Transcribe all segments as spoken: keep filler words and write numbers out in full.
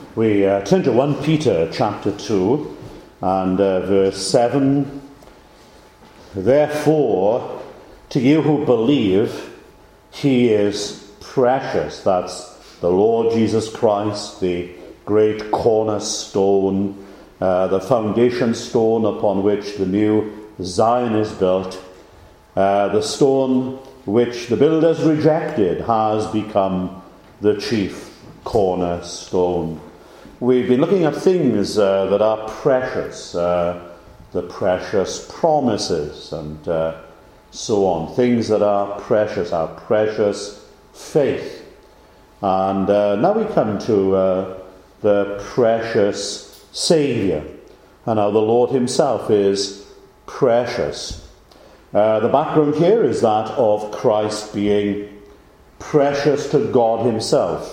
We uh, turn to First Peter chapter two and uh, verse seven. Therefore, to you who believe, he is precious. That's the Lord Jesus Christ, the great cornerstone, uh, the foundation stone upon which the new Zion is built. Uh, the stone which the builders rejected has become the chief cornerstone. We've been looking at things uh, that are precious, uh, the precious promises and uh, so on. Things that are precious, our precious faith. And uh, now we come to uh, the precious Saviour, and how the Lord himself is precious. Uh, the background here is that of Christ being precious to God himself.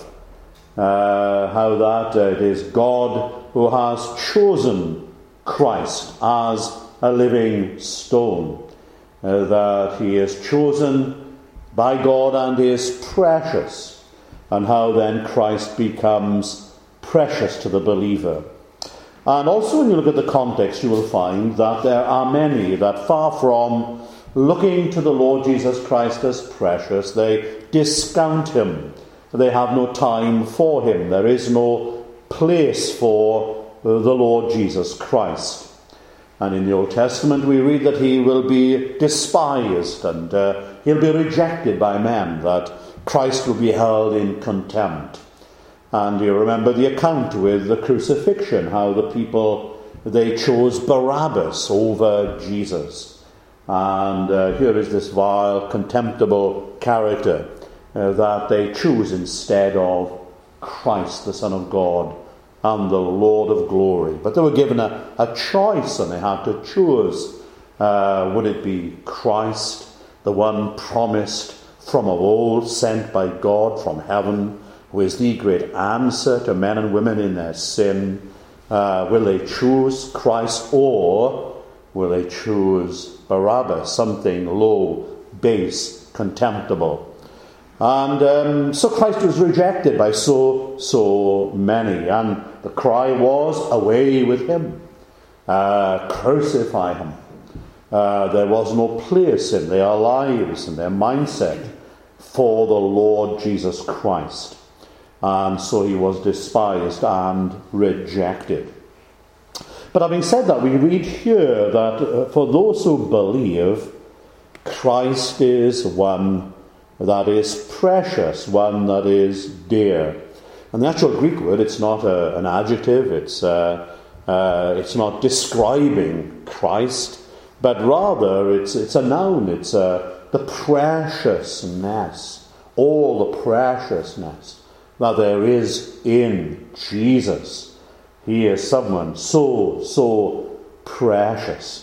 Uh, how that uh, it is God who has chosen Christ as a living stone. Uh, that he is chosen by God and is precious. And how then Christ becomes precious to the believer. And also when you look at the context, you will find that there are many that, far from looking to the Lord Jesus Christ as precious, they discount him. They have no time for him. There is no place for the Lord Jesus Christ. And in the Old Testament we read that he will be despised and uh, he'll be rejected by men, that Christ will be held in contempt. And you remember the account with the crucifixion, how the people, they chose Barabbas over Jesus. And uh, here is this vile, contemptible character uh, that they choose instead of Christ, the Son of God and the Lord of glory. But they were given a, a choice, and they had to choose. Uh, would it be Christ, the one promised from of old, sent by God from heaven, who is the great answer to men and women in their sin? Uh, will they choose Christ, or will they choose Barabbas, something low, base, contemptible? And um, so Christ was rejected by so, so many. And the cry was, away with him. Uh, crucify him. Uh, there was no place in their lives and their mindset for the Lord Jesus Christ. And so he was despised and rejected. But having said that, we read here that uh, for those who believe, Christ is one that is precious, one that is dear. And the actual Greek word, it's not a, an adjective, it's, uh, uh, it's not describing Christ, but rather it's, it's a noun, it's uh, the preciousness, all the preciousness that there is in Jesus. He is someone so, so precious.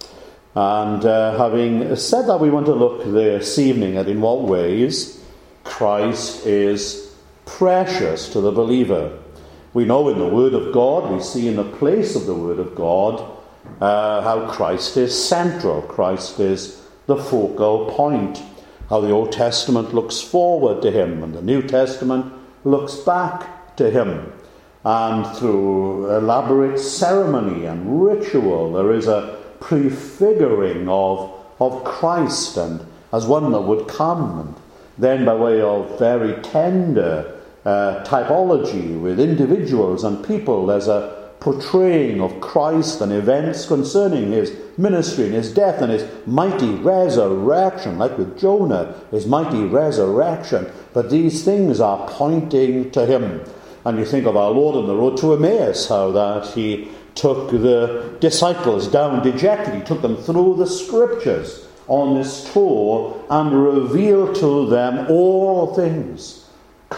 And uh, having said that, we want to look this evening at in what ways Christ is precious to the believer. We know in the Word of God, we see in the place of the Word of God, uh, how Christ is central. Christ is the focal point. How the Old Testament looks forward to him, and the New Testament looks back to him. And through elaborate ceremony and ritual, there is a prefiguring of, of Christ and as one that would come. And then by way of very tender uh, typology with individuals and people, there's a portraying of Christ and events concerning his ministry and his death and his mighty resurrection, like with Jonah, his mighty resurrection. But these things are pointing to him. And you think of our Lord on the road to Emmaus, how that he took the disciples down dejected. He took them through the scriptures on this tour and revealed to them all things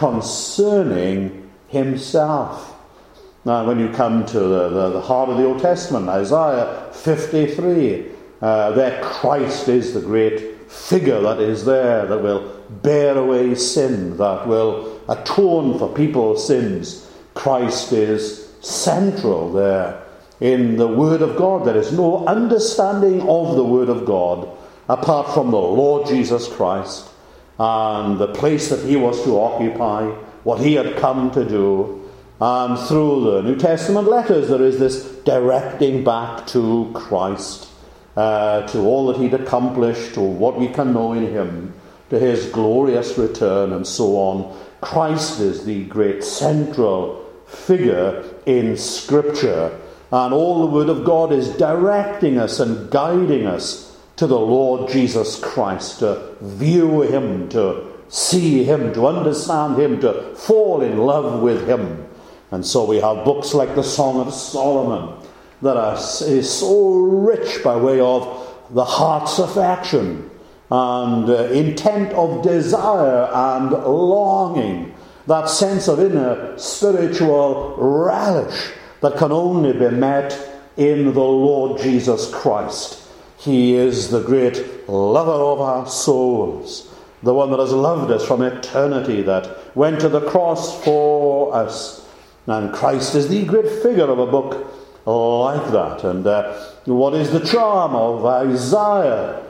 concerning himself. Now, when you come to the, the, the heart of the Old Testament, Isaiah fifty-three, uh, there Christ is the great figure that is there, that will bear away sin, that will atone for people's sins. Christ is central there in the Word of God. There is no understanding of the Word of God apart from the Lord Jesus Christ and the place that he was to occupy, what he had come to do. And through the New Testament letters, there is this directing back to Christ, uh, to all that he'd accomplished, to what we can know in him, to his glorious return, and so on. Christ is the great central figure in Scripture, and all the Word of God is directing us and guiding us to the Lord Jesus Christ, to view him, to see him, to understand him, to fall in love with him. And so we have books like the Song of Solomon that are is so rich by way of the heart's affection and uh, intent of desire and longing, that sense of inner spiritual relish that can only be met in the Lord Jesus Christ. He is the great lover of our souls, the one that has loved us from eternity, that went to the cross for us. And Christ is the great figure of a book like that. And uh, what is the charm of Isaiah?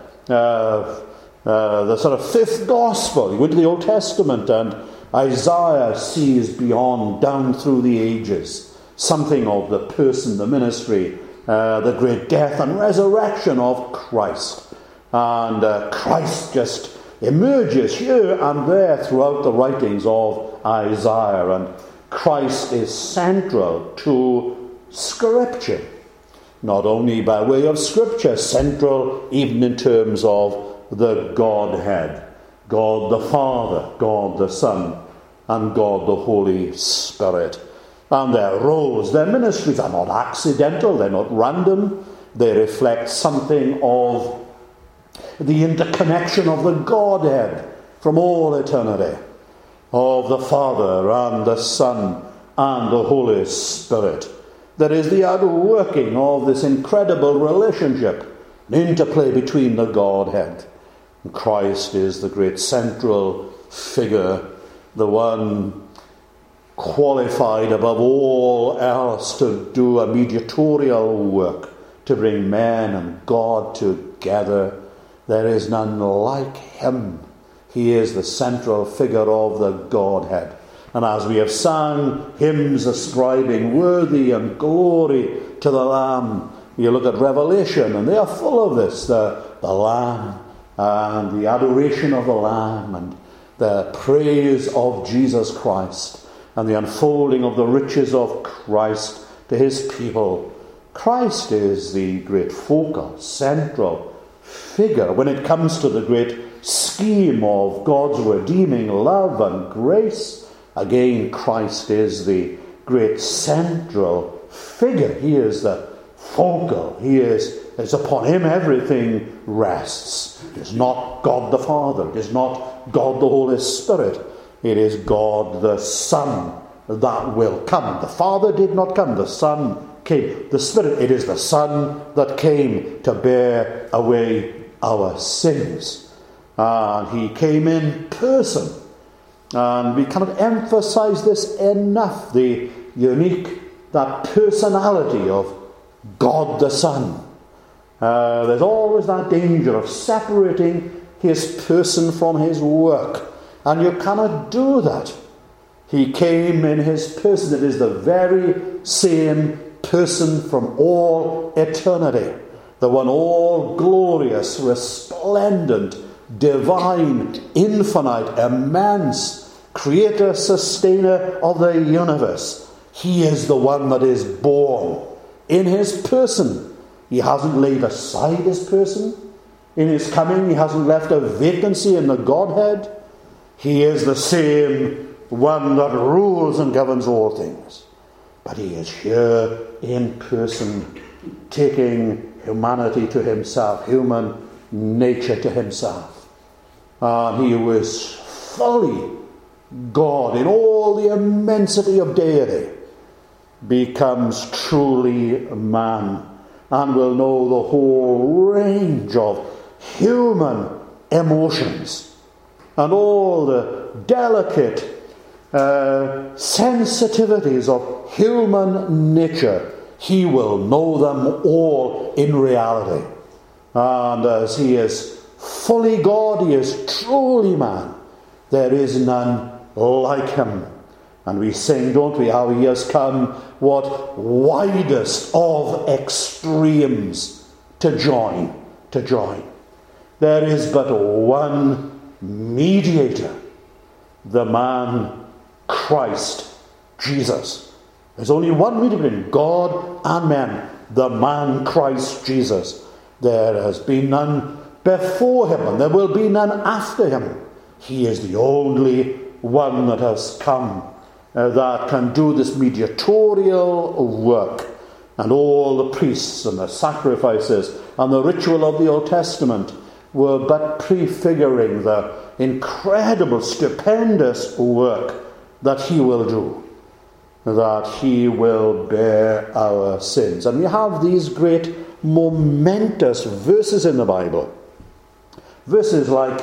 Uh, uh, the sort of fifth gospel. You go to the Old Testament and Isaiah sees beyond, down through the ages, something of the person, the ministry, uh, the great death and resurrection of Christ. And uh, Christ just emerges here and there throughout the writings of Isaiah. And Christ is central to Scripture, not only by way of Scripture, central even in terms of the Godhead, God the Father, God the Son, and God the Holy Spirit. And their roles, their ministries are not accidental, they're not random, they reflect something of the interconnection of the Godhead from all eternity, of the Father and the Son and the Holy Spirit. There is the outworking of this incredible relationship, interplay between the Godhead. And Christ is the great central figure, the one qualified above all else to do a mediatorial work, to bring man and God together. There is none like him. He is the central figure of the Godhead. And as we have sung hymns ascribing worthy and glory to the Lamb, you look at Revelation and they are full of this, the, the Lamb and the adoration of the Lamb and the praise of Jesus Christ and the unfolding of the riches of Christ to his people. Christ is the great focal, central figure when it comes to the great scheme of God's redeeming love and grace. Again, Christ is the great central figure. He is the focal. He is, it's upon him everything rests. It is not God the Father. It is not God the Holy Spirit. It is God the Son that will come. The Father did not come. The Son came. The Spirit, it is the Son that came to bear away our sins. And he came in person. And we cannot emphasize this enough, the unique, that personality of God the Son. Uh, there's always that danger of separating his person from his work. And you cannot do that. He came in his person. It is the very same person from all eternity. The one all glorious, resplendent, divine, infinite, immense, creator, sustainer of the universe. He is the one that is born in his person. He hasn't laid aside his person. In his coming, he hasn't left a vacancy in the Godhead. He is the same one that rules and governs all things. But he is here in person, taking humanity to himself, human nature to himself. And he was fully God in all the immensity of deity, becomes truly man, and will know the whole range of human emotions and all the delicate uh, sensitivities of human nature. He will know them all in reality. And as he is fully God, he is truly man. There is none like him. And we sing, don't we, how he has come, what widest of extremes to join, to join. There is but one mediator, the man Christ Jesus. There's only one mediator between God and man, the man Christ Jesus. There has been none before him, and there will be none after him. He is the only one that has come uh, that can do this mediatorial work. And all the priests and the sacrifices and the ritual of the Old Testament were but prefiguring the incredible, stupendous work that he will do, that he will bear our sins. And we have these great momentous verses in the Bible. Verses like,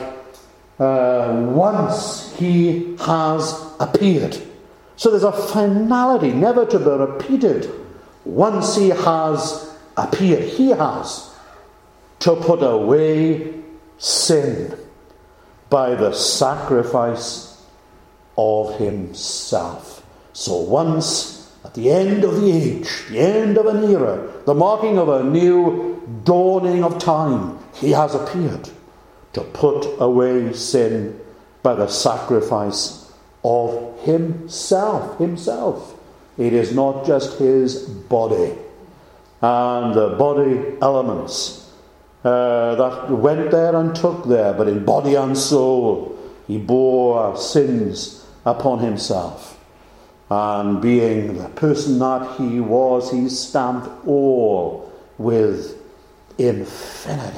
uh, once he has appeared. So there's a finality, never to be repeated. Once he has appeared, he has, to put away sin by the sacrifice of himself. So once, at the end of the age, the end of an era, the marking of a new dawning of time, he has appeared to put away sin by the sacrifice of himself. Himself. It is not just his body and the body elements uh, that went there and took there, but in body and soul he bore our sins upon himself. And being the person that he was, he stamped all with infinity.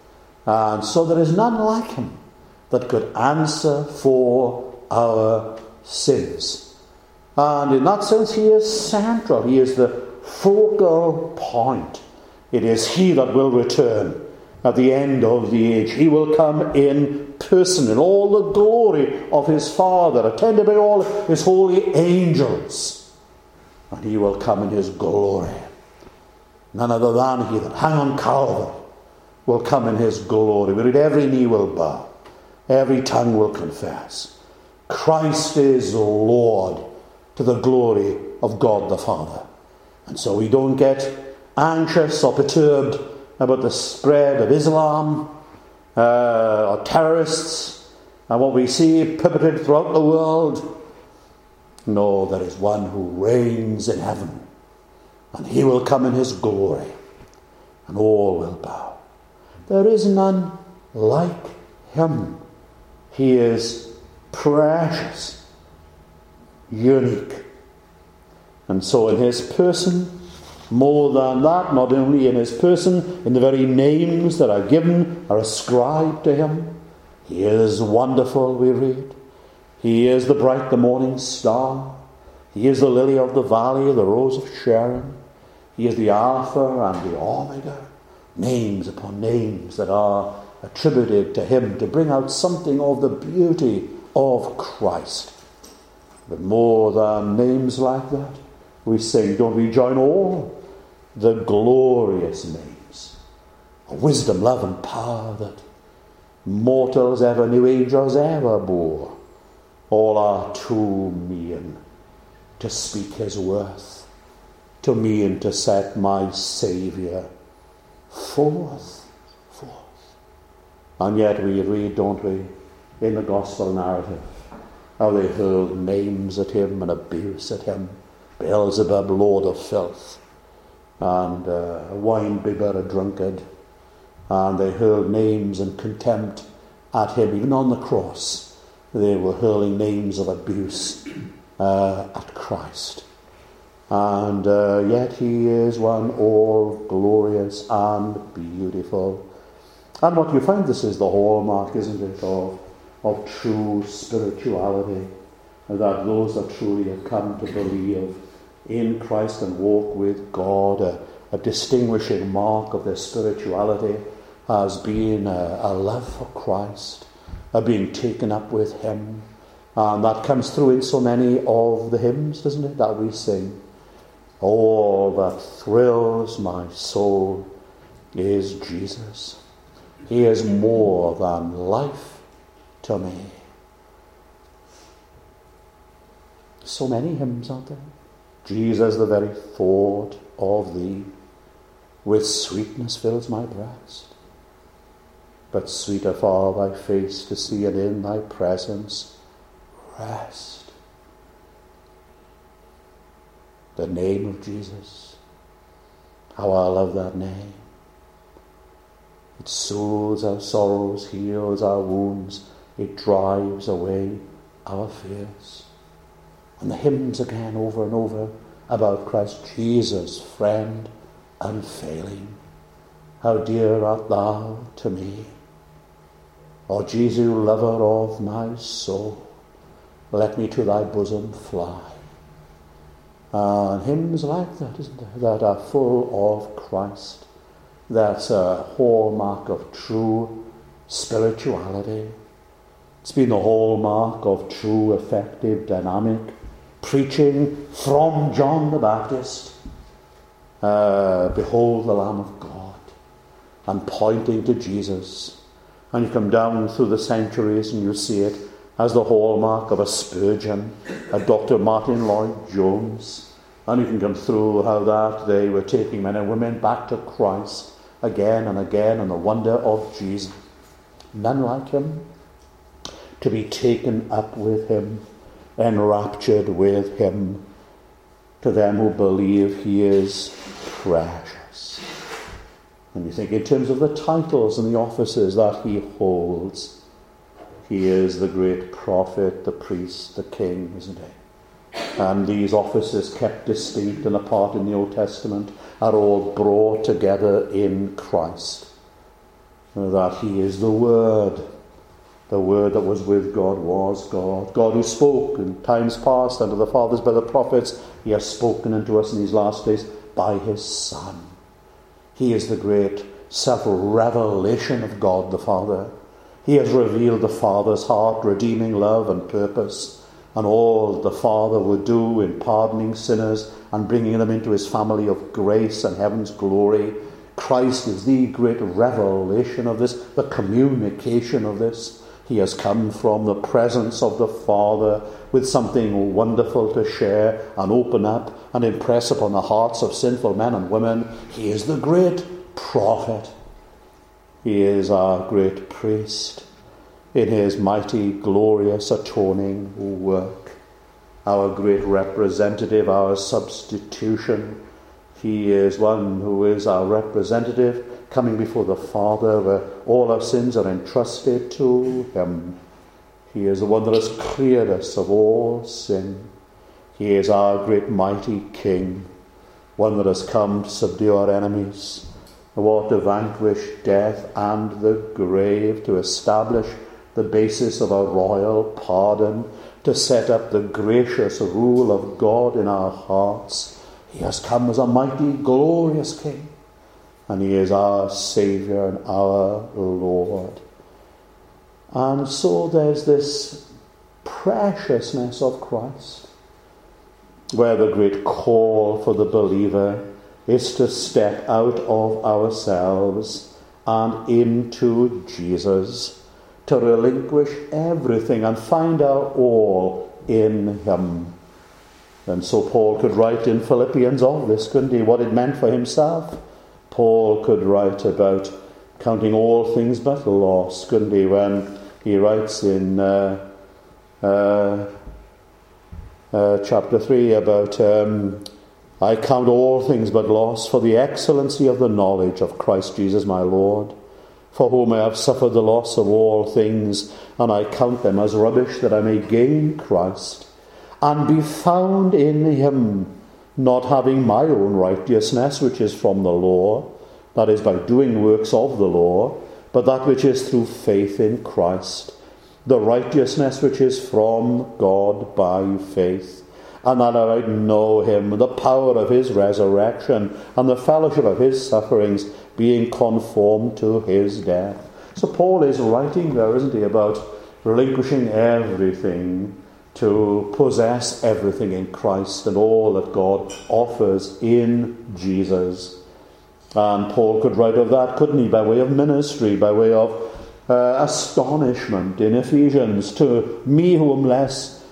And so there is none like him that could answer for our sins. And in that sense, he is central. He is the focal point. It is he that will return at the end of the age. He will come in person in all the glory of his Father, attended by all his holy angels. And he will come in his glory. None other than he that hung on Calvary will come in his glory. Wherein every knee will bow, every tongue will confess Christ is Lord, to the glory of God the Father. And so we don't get anxious or perturbed about the spread of Islam uh, or terrorists and what we see perpetrated throughout the world. No, there is one who reigns in heaven, and he will come in his glory, and all will bow. There is none like him. He is precious, unique. And so in his person, more than that, not only in his person, in the very names that are given, are ascribed to him. He is wonderful, we read. He is the bright, the morning star. He is the lily of the valley, the rose of Sharon. He is the Alpha and the Omega. Names upon names that are attributed to him to bring out something of the beauty of Christ. But more than names like that, we sing, don't we join all the glorious names of wisdom, love and power that mortals ever knew, angels ever bore. All are too mean to speak his worth, to mean to set my Saviour forth, forth. And yet we read, don't we, in the gospel narrative, how they hurled names at him and abuse at him. Beelzebub, lord of filth, and uh, a wine-bibber, a drunkard. And they hurled names and contempt at him. Even on the cross, they were hurling names of abuse uh, at Christ. And uh, yet he is one all glorious and beautiful. And what you find, this is the hallmark, isn't it, of, of true spirituality, that those that truly have come to believe in Christ and walk with God, a, a distinguishing mark of their spirituality has been a, a love for Christ, a being taken up with him. And that comes through in so many of the hymns, doesn't it, that we sing. All that thrills my soul is Jesus. He is more than life to me. So many hymns, aren't there? Jesus, the very thought of thee with sweetness fills my breast. But sweeter far thy face to see, and in thy presence rest. The name of Jesus. How I love that name. It soothes our sorrows, heals our wounds. It drives away our fears. And the hymns again over and over about Christ Jesus, friend unfailing. How dear art thou to me. O Jesu, lover of my soul, let me to thy bosom fly. And hymns like that, isn't there, that are full of Christ. That's a hallmark of true spirituality. It's been the hallmark of true, effective, dynamic preaching from John the Baptist. Uh, behold the Lamb of God, and pointing to Jesus. And you come down through the centuries and you see it as the hallmark of a Spurgeon, a Doctor Martin Lloyd-Jones. And you can come through how that they were taking men and women back to Christ again and again, and the wonder of Jesus. None like him. To be taken up with him, enraptured with him. To them who believe he is precious. And you think in terms of the titles and the offices that he holds, he is the great prophet, the priest, the king, isn't he? And these offices, kept distinct and apart in the Old Testament, are all brought together in Christ. That he is the Word. The Word that was with God was God. God who spoke in times past unto the fathers by the prophets, he has spoken unto us in these last days by his Son. He is the great self-revelation of God the Father. He has revealed the Father's heart, redeeming love and purpose, and all the Father would do in pardoning sinners and bringing them into his family of grace and heaven's glory. Christ is the great revelation of this, the communication of this. He has come from the presence of the Father with something wonderful to share and open up and impress upon the hearts of sinful men and women. He is the great prophet. He is our great priest in his mighty, glorious, atoning work. Our great representative, our substitution. He is one who is our representative, coming before the Father, where all our sins are entrusted to him. He is the one that has cleared us of all sin. He is our great mighty King, one that has come to subdue our enemies, or to vanquish death and the grave, to establish the basis of our royal pardon, to set up the gracious rule of God in our hearts. He has come as a mighty, glorious King. And he is our Saviour and our Lord. And so there's this preciousness of Christ, where the great call for the believer is to step out of ourselves and into Jesus, to relinquish everything and find our all in him. And so Paul could write in Philippians of this, couldn't he, what it meant for himself. Paul could write about counting all things but loss, couldn't he, when he writes in uh, uh, uh, chapter three about um, I count all things but loss for the excellency of the knowledge of Christ Jesus my Lord, for whom I have suffered the loss of all things, and I count them as rubbish, that I may gain Christ and be found in him, not having my own righteousness, which is from the law, that is, by doing works of the law, but that which is through faith in Christ, the righteousness which is from God by faith, and that I might know him, the power of his resurrection, and the fellowship of his sufferings, being conformed to his death. So Paul is writing there, isn't he, about relinquishing everything to possess everything in Christ and all that God offers in Jesus. And Paul could write of that, couldn't he, by way of ministry, by way of uh, astonishment in Ephesians, to me who am less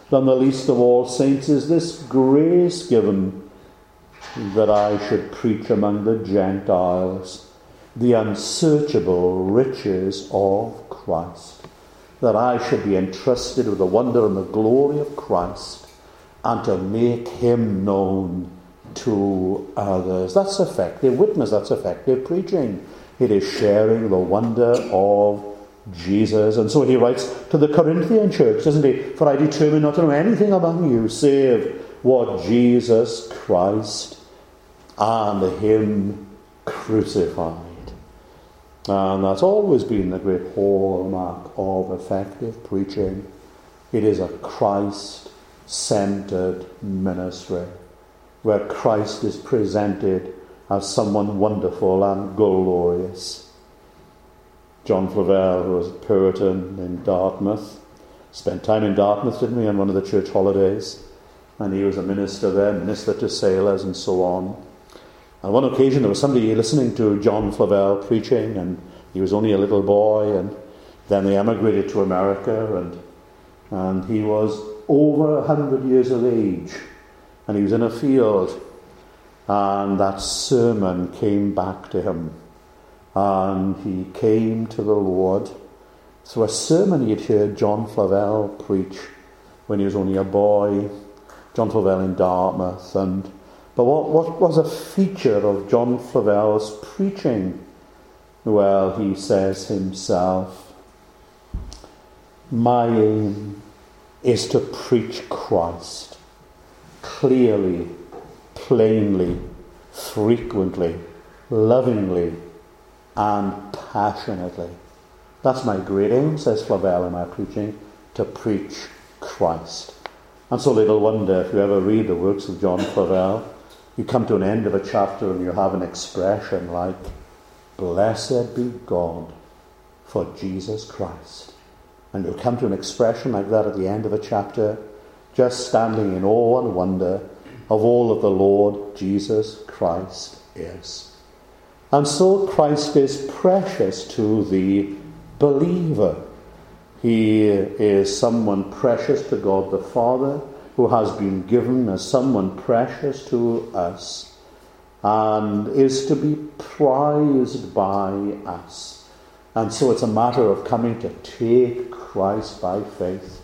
than the least of all saints is this grace given, that I should preach among the Gentiles the unsearchable riches of Christ, that I should be entrusted with the wonder and the glory of Christ, and to make him known to others. That's effective witness, that's effective preaching. It is sharing the wonder of Jesus. And so he writes to the Corinthian church, doesn't he? For I determined not to know anything among you save what Jesus Christ and him crucified. And that's always been the great hallmark of effective preaching. It is a Christ-centered ministry, where Christ is presented as someone wonderful and glorious. John Flavel, who was a Puritan in Dartmouth, spent time in Dartmouth, didn't we, on one of the church holidays? And he was a minister there, minister to sailors and so on. On one occasion there was somebody listening to John Flavel preaching, and he was only a little boy, and then they emigrated to America, and and he was over a hundred years of age, and he was in a field, and that sermon came back to him, and he came to the Lord through a sermon he had heard John Flavel preach when he was only a boy. John Flavel in Dartmouth. And but what, what was a feature of John Flavel's preaching? Well, he says himself, my aim is to preach Christ clearly, plainly, frequently, lovingly, and passionately. That's my great aim, says Flavel in my preaching, to preach Christ. And so little wonder, if you ever read the works of John Flavel, you come to an end of a chapter and you have an expression like, blessed be God for Jesus Christ. And you come to an expression like that at the end of a chapter, just standing in awe and wonder of all that the Lord Jesus Christ is. And so Christ is precious to the believer. He is someone precious to God the Father, who has been given as someone precious to us, and is to be prized by us. And so it's a matter of coming to take Christ by faith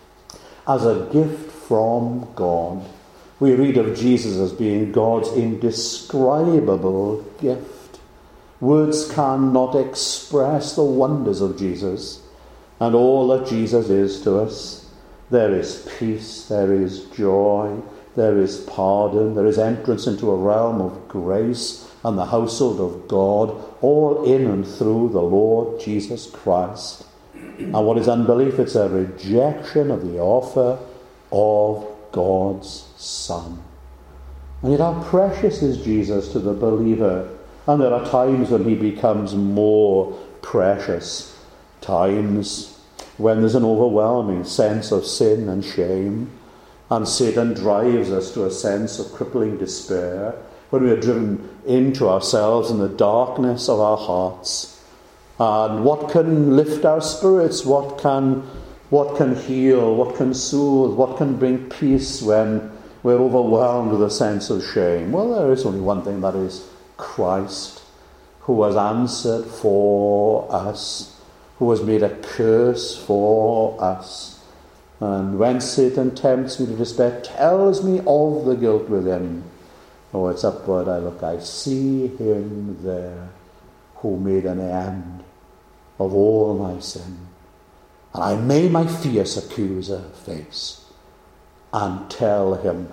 as a gift from God. We read of Jesus as being God's indescribable gift. Words cannot express the wonders of Jesus and all that Jesus is to us. There is peace, there is joy, there is pardon, there is entrance into a realm of grace and the household of God, all in and through the Lord Jesus Christ. And what is unbelief? It's a rejection of the offer of God's Son. And yet how precious is Jesus to the believer. And there are times when he becomes more precious. Times when there's an overwhelming sense of sin and shame, and Satan drives us to a sense of crippling despair, when we are driven into ourselves in the darkness of our hearts. And what can lift our spirits? What can, what can heal? What can soothe? What can bring peace when we're overwhelmed with a sense of shame? Well, there is only one thing, that is Christ, who has answered for us, who has made a curse for us. And when Satan tempts me to despair, tells me of the guilt within, oh, it's upward I look, I see him there who made an end of all my sin. And I may my fierce accuser face and tell him,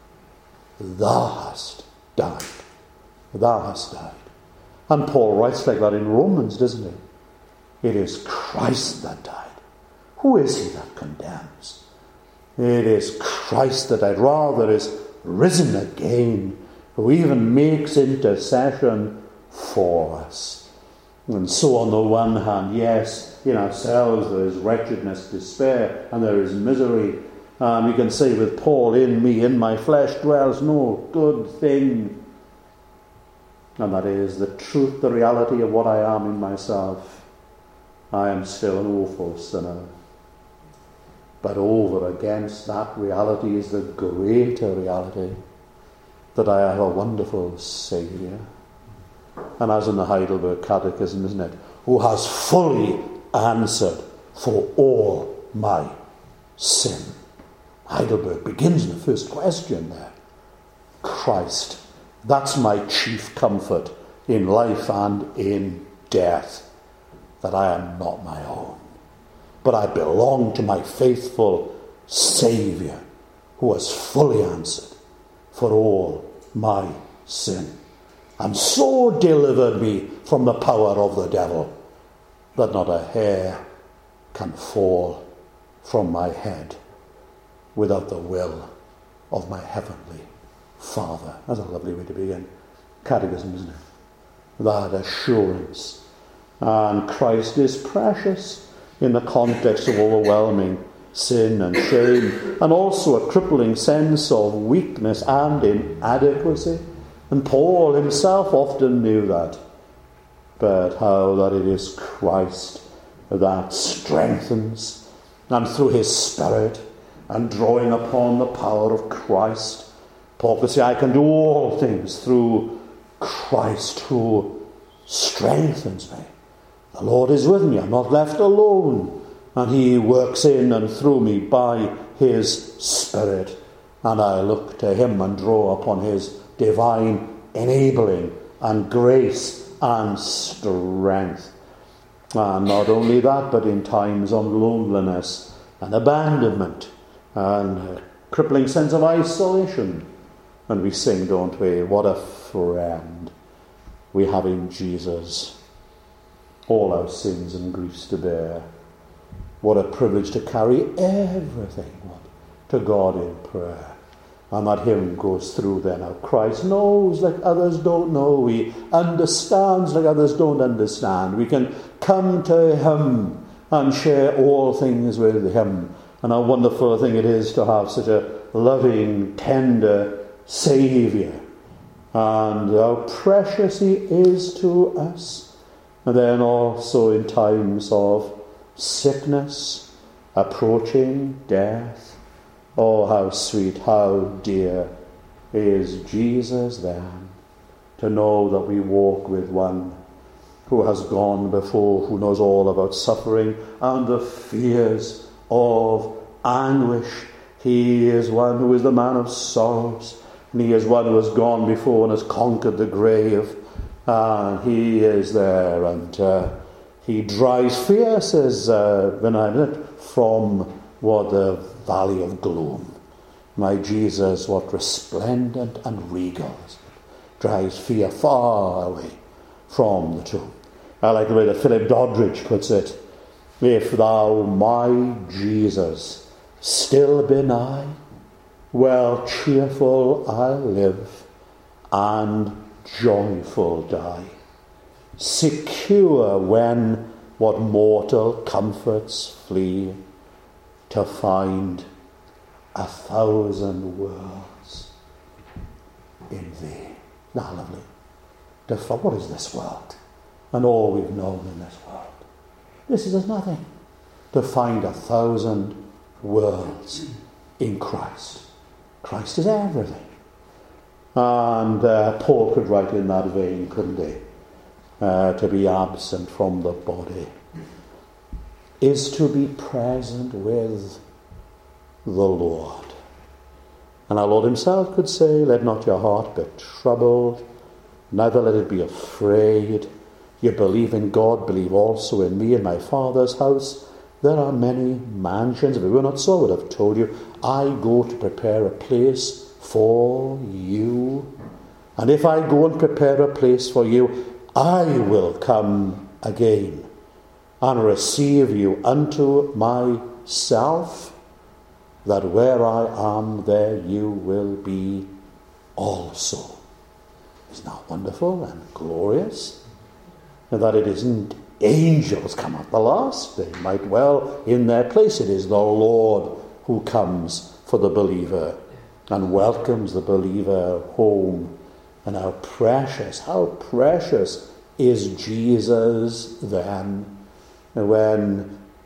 thou hast died. Thou hast died. And Paul writes like that in Romans, doesn't he? It is Christ that died. Who is he that condemns? It is Christ that died. Rather is risen again, who even makes intercession for us. And so on the one hand, yes, in ourselves there is wretchedness, despair, and there is misery. And we can say with Paul, in me, in my flesh dwells no good thing. And that is the truth, the reality of what I am in myself. I am still an awful sinner. But over against that reality is the greater reality that I have a wonderful Saviour. And as in the Heidelberg Catechism, isn't it? Who has fully answered for all my sin. Heidelberg begins in the first question there. Christ, that's my chief comfort in life and in death, that I am not my own, but I belong to my faithful Saviour, who has fully answered for all my sin, and so delivered me from the power of the devil, that not a hair can fall from my head without the will of my heavenly Father. That's a lovely way to begin. Catechism, isn't it? That assurance. And Christ is precious in the context of overwhelming sin and shame, and also a crippling sense of weakness and inadequacy. And Paul himself often knew that. But how that it is Christ that strengthens, and through his Spirit, and drawing upon the power of Christ, Paul could say, I can do all things through Christ who strengthens me. The Lord is with me. I'm not left alone. And he works in and through me by his Spirit. And I look to him and draw upon his divine enabling and grace and strength. And not only that, but in times of loneliness and abandonment and a crippling sense of isolation. And we sing, don't we? What a friend we have in Jesus. All our sins and griefs to bear. What a privilege to carry everything to God in prayer. And that hymn goes through then. How Christ knows like others don't know. He understands like others don't understand. We can come to him and share all things with him. And how wonderful a thing it is to have such a loving, tender Saviour. And how precious he is to us. And then also in times of sickness, approaching death. Oh, how sweet, how dear is Jesus then, to know that we walk with one who has gone before, who knows all about suffering and the fears of anguish. He is one who is the man of sorrows, and he is one who has gone before and has conquered the grave. And he is there, and uh, he drives fear, says uh, Vinay, from what the valley of gloom. My Jesus, what resplendent and regal, drives fear far away from the tomb. I like the way that Philip Doddridge puts it. If thou, my Jesus, still be nigh, well cheerful I'll live, and joyful die, secure when what mortal comforts flee, to find a thousand worlds in thee. Now, lovely. To find, what is this world? And all we've known in this world. This is as nothing. To find a thousand worlds in Christ. Christ is everything. And uh, Paul could write in that vein, couldn't he? Uh, to be absent from the body is to be present with the Lord. And our Lord himself could say, let not your heart be troubled, neither let it be afraid. You believe in God, believe also in me. In my Father's house there are many mansions. If it were not so, I would have told you. I go to prepare a place for you. And if I go and prepare a place for you, I will come again and receive you unto myself, that where I am, there you will be also. Isn't that wonderful and glorious? And that it isn't angels come at the last. They might well in their place. It is the Lord who comes for the believer and welcomes the believer home. And how precious, how precious is Jesus then, when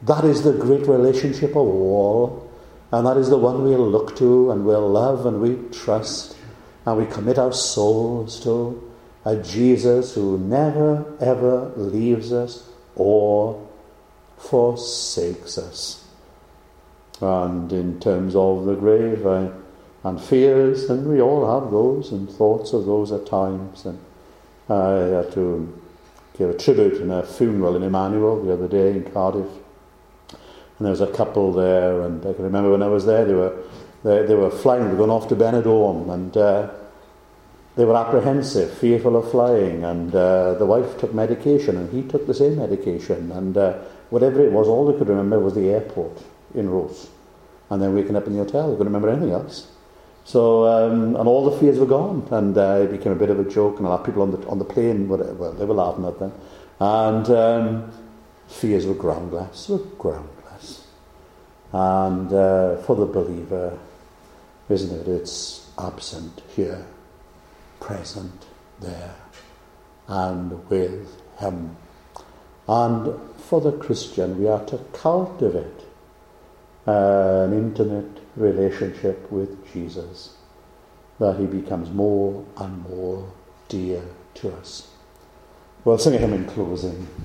That is the great relationship of all, and that is the one we'll look to and we'll love and we trust, and we commit our souls to, a Jesus who never ever leaves us or forsakes us. And in terms of the grave I, and fears, and we all have those, and thoughts of those at times. And I had to give a tribute in a funeral in Emmanuel the other day in Cardiff. And there was a couple there, and I can remember when I was there, they were they, they were flying, they were going off to Benidorm, and uh, they were apprehensive, fearful of flying, and uh, the wife took medication, and he took the same medication, and uh, whatever it was, all they could remember was the airport in Rose, and then waking up in the hotel. They couldn't remember anything else. So, um, and all the fears were gone, and uh, it became a bit of a joke, and a lot of people on the on the plane, were, well, they were laughing at them, and um, fears were groundless, were groundless. And uh, for the believer, isn't it, it's absent here, present there, and with him. And for the Christian, we are to cultivate uh, an intimate relationship with Jesus, that he becomes more and more dear to us. We'll sing a hymn in closing.